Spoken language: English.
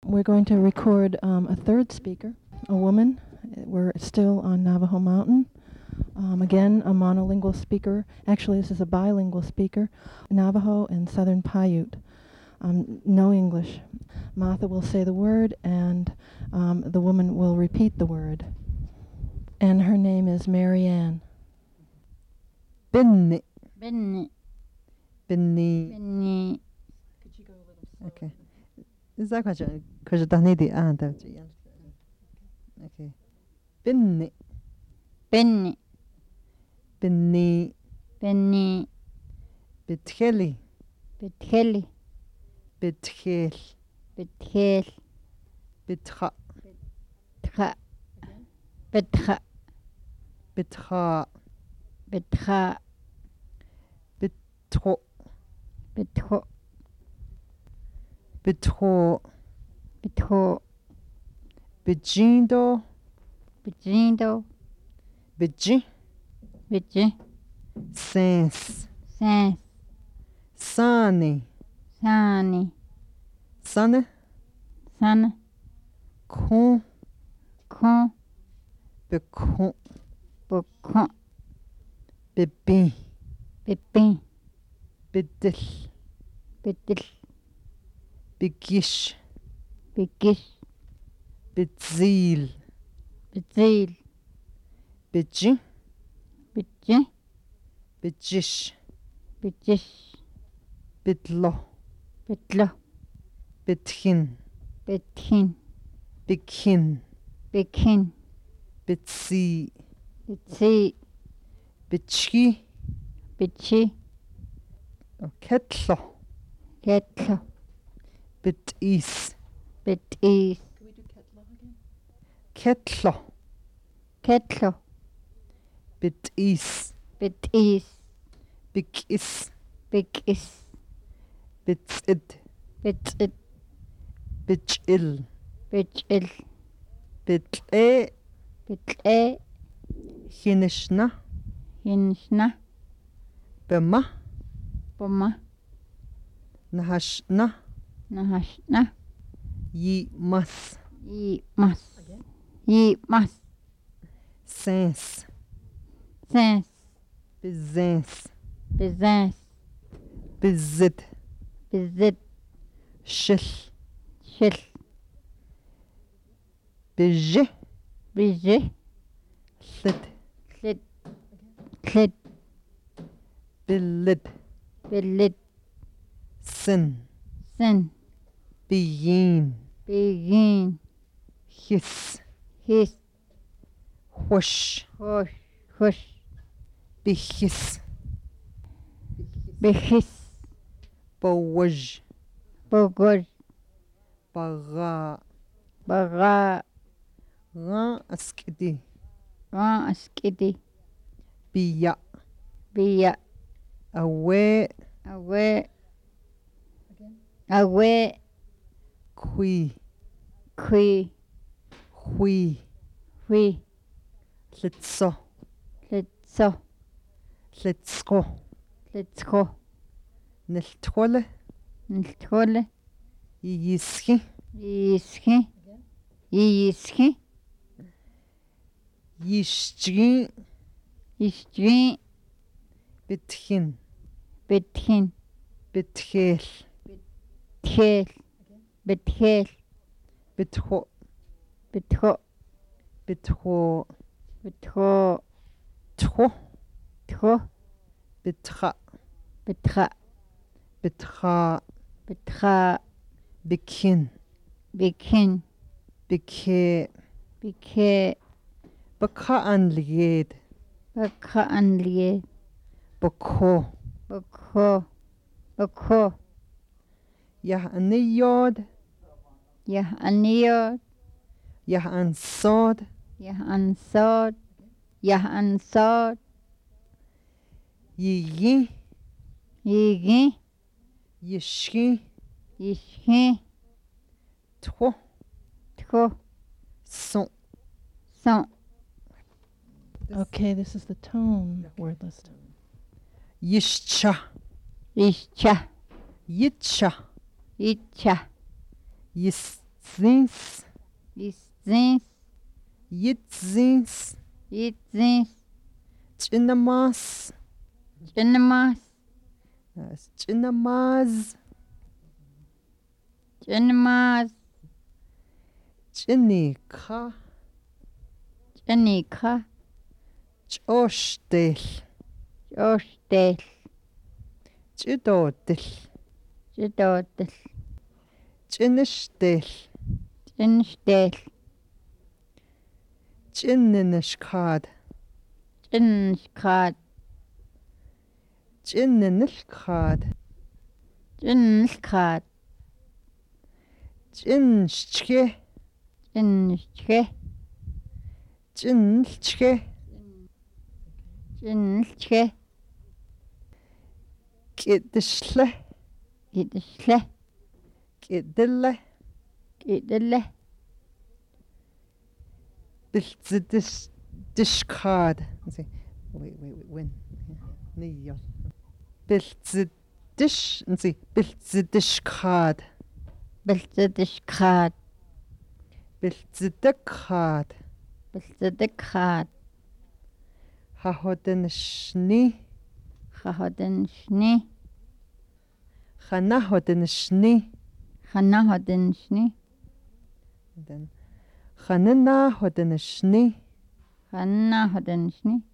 We're going to record a third speaker, a woman. We're still on Navajo Mountain. Again, a monolingual speaker. Actually, this is a bilingual speaker, Navajo and Southern Paiute. No English. Martha will say the word, and the woman will repeat the word. And her name is Marianne. Binni. Binni. Binni. Binni. Could you go a little slower? Okay. Is that question? Because I need the answer. Okay. Binni. Binni. Binni. Binni. Bitkheli. Bitkheli. Bitkhel. Bitkhel. Bitra. Tra. Bitra. Bitra. Bitra. Bitro. Bitro. Bitro. Bitro. Bijindo. Bijindo. Biji. Biji. Sens. Sans. Sani. Sani. Sana. Sana. Kon. Con. Bekon. Bocon. Bibin. Bipin. Bidil. Bitil. Bigish. Bigish. Bitzil. Bitzil. Biji. Biji. Bijish. Bijish. Bidlo. Bitlo. Bithin. Bithin. Bikhin. Bikin. Bitsi. Bitsi. Bitchi. Bitchi. Ketlo. Ketlo. Bitis. Bitis. Can we do Ketla again? Ketlo. Ketlo. Bitis. Bitis. Bikis. Bikis. Bitsid. Bitsit. Bichil. Bichil. Bitle. Bitle. Hinishna. Hinshna. Bema. Boma. Nahashna. Nahashna. Yi mas. Yi mas. Yi mas. Sens. Sans. Bizens. Bizans. Bizid. Bizit. Shil. Shil. Bije. Bije. Lid. Slit. Slit. Bilid. Bilit. Sin. Sin. Biyin. Begin. His. His. Whoosh. Hush. Hush. Bihis. Bihis. Bawaj. Bogor. Baga. Baga. Ra askidi. Ra askidi. Biya. Biya. Awe. Awe. Awe. Kui. Kui. Hui. Hui. Litso. Litso. Litsko. Litsko. Niltwole. Niltole. Yiski. Yiski. Yiski. Yishji. Istri. Bithin. Bithin. Bithel. Tjel. Bitjel. Bitho. Bitho. Bitho. Bitho. Tho. Tro. Bitra. Bitra. Bitra. Bitra. Bikin. Bikin. Bikhe. Bike. Baka anlied. Bakha anlie. Bako. Bakho. Bakho. Yah aniyod. Yah aniyot. Yah ansod. Yah ansod. Yah ansod. Yi. Yigi. Yishki. Yishki. Tho. Tro. Son. Son. Okay, this is the tone word list. Yishcha. Ishcha. Yitcha. Icha. Yis. Itzins. Iszins. Yitzins. Yitzins. Chinamas. Chinamas. Chinamaz. Chinamas. Chinika. Chinika. Chostel. Jostel. Chidotel. Chidotel. Chinistel. Chinstel. Chininishkad. Chinskad. Chininishkad. Chinskad. Chinschke. Chinske. Chinschke. Chinske. Kidishle. Idisle. Kidille. Idile. Dishkad. See. Wait. When? Niyal. Bilzidish. And see. Bilzidishkad. Belzediskad. Bilzidikad. Belzedikad. Hahodinishni. Chahodinshni. Chanahodinishni. Chanahodinshni. And then Chaninahodinishni. Chanahodinshni.